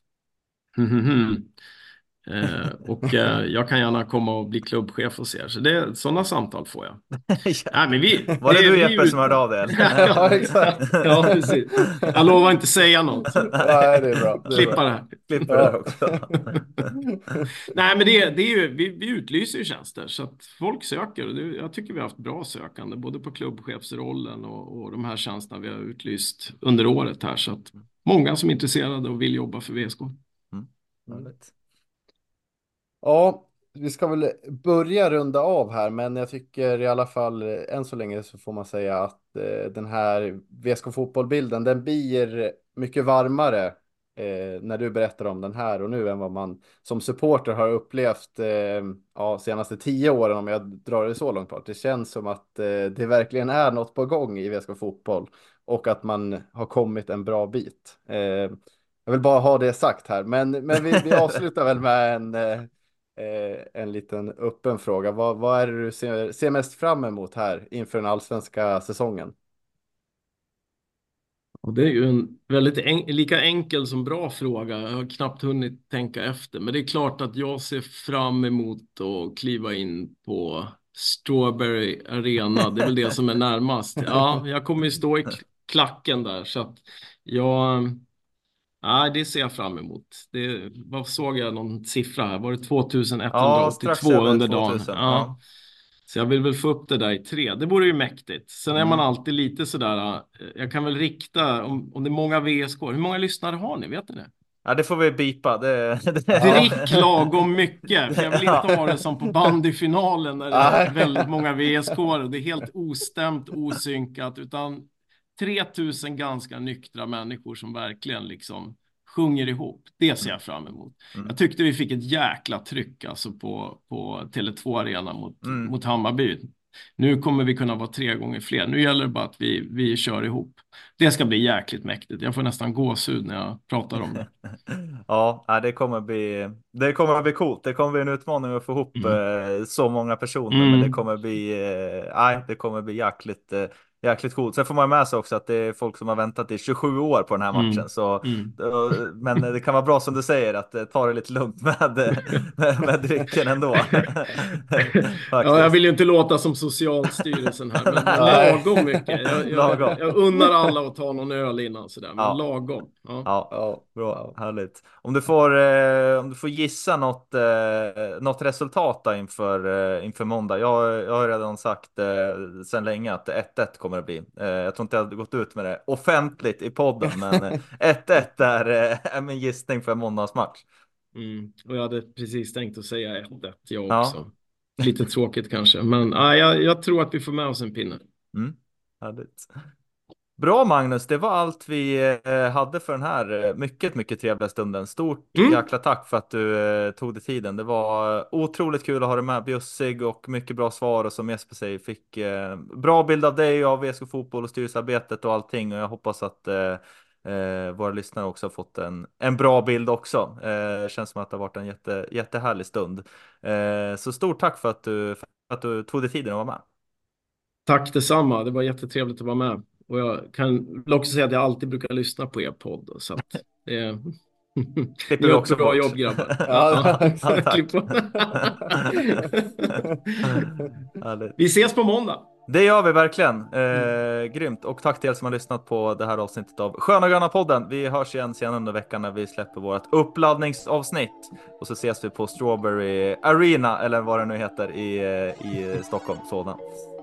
jag kan gärna komma och bli klubbchef hos er. Så sådana samtal får jag. Nej, men Var det du Jeppe som hörde av dig? Ja, exakt. Ja, precis. Jag lovar inte säga något. Nej, det är bra. Det är Klippa bra. det här. Klipper det också. Nej, men det är ju, vi utlyser ju tjänster så att folk söker. Jag tycker vi har haft bra sökande både på klubbchefsrollen och de här tjänsterna vi har utlyst under året här. Så att många som är intresserade och vill jobba för VSK. Härligt. Ja, vi ska väl börja runda av här, men jag tycker i alla fall än så länge så får man säga att den här VSK fotbollbilden, den blir mycket varmare när du berättar om den här och nu än vad man som supporter har upplevt senaste 10 åren, om jag drar det så långt bort. Det känns som att det verkligen är något på gång i VSK fotboll och att man har kommit en bra bit. Jag vill bara ha det sagt här, men vi avslutar väl med en liten öppen fråga. Vad är det du ser mest fram emot här inför den allsvenska säsongen? Och det är ju en väldigt lika enkel som bra fråga. Jag har knappt hunnit tänka efter. Men det är klart att jag ser fram emot att kliva in på Strawberry Arena. Det är väl det som är närmast. Ja, jag kommer ju stå i klacken där. Så att det ser jag fram emot. Vad såg jag någon siffra här? Var det 2182 Ja, strax över under dagen? 2000. Ja. Så jag vill väl få upp det där i 3. Det vore ju mäktigt. Sen är man alltid lite sådär. Jag kan väl rikta, om det är många VSK. Hur många lyssnare har ni? Vet ni det? Ja, det får vi bipa. Drick lagom mycket. För jag vill inte ha det som på bandyfinalen när det är väldigt många VSK. Det är helt ostämt, osynkat. Utan 3000 ganska nyktra människor som verkligen liksom sjunger ihop. Det ser jag fram emot. Jag tyckte vi fick ett jäkla tryck alltså på Tele2 Arena mot Hammarby. Nu kommer vi kunna vara 3 gånger fler. Nu gäller det bara att vi kör ihop. Det ska bli jäkligt mäktigt. Jag får nästan gåshud när jag pratar om det. Ja, det kommer bli coolt. Det kommer bli en utmaning att få ihop så många personer, men det kommer bli jäkligt coolt. Sen får man med sig också att det är folk som har väntat i 27 år på den här matchen. Men det kan vara bra som du säger att ta det lite lugnt med drycken ändå. Ja, jag vill ju inte låta som Socialstyrelsen här, men lagom mycket. Jag unnar alla att ta någon öl innan sådär, men lagom. Ja, bra, härligt. Om du får gissa något resultat då inför måndag. Jag har redan sagt sedan länge att 1-1 kommer det bli. Jag tror inte jag hade gått ut med det offentligt i podden, men 1-1 är min gissning för måndagsmatch. Och jag hade precis tänkt att säga 1-1 jag också. Lite tråkigt kanske, men jag tror att vi får med oss en pinne. Härligt. Bra Magnus, det var allt vi hade för den här mycket trevliga stunden. Stort jäkla tack för att du tog dig tiden. Det var otroligt kul att ha dig med, bjussig och mycket bra svar. Och som Jesper säger, fick bra bild av dig, av VSK Fotboll och styrelsearbetet och allting. Och jag hoppas att våra lyssnare också har fått en bra bild också. Känns som att det har varit en jättehärlig stund. Så stort tack för att du tog dig tiden att vara med. Tack detsamma, det var jättetrevligt att vara med. Och jag kan också säga att jag alltid brukar lyssna på er podd. Så att det ni gör också bra jobb, grabbar. Vi ses på måndag. Det gör vi verkligen. Grymt. Och tack till er som har lyssnat på det här avsnittet av Sköna Gröna podden. Vi hörs igen senare under veckan när vi släpper vårt uppladdningsavsnitt. Och så ses vi på Strawberry Arena, eller vad det nu heter, i Stockholm. Sådan.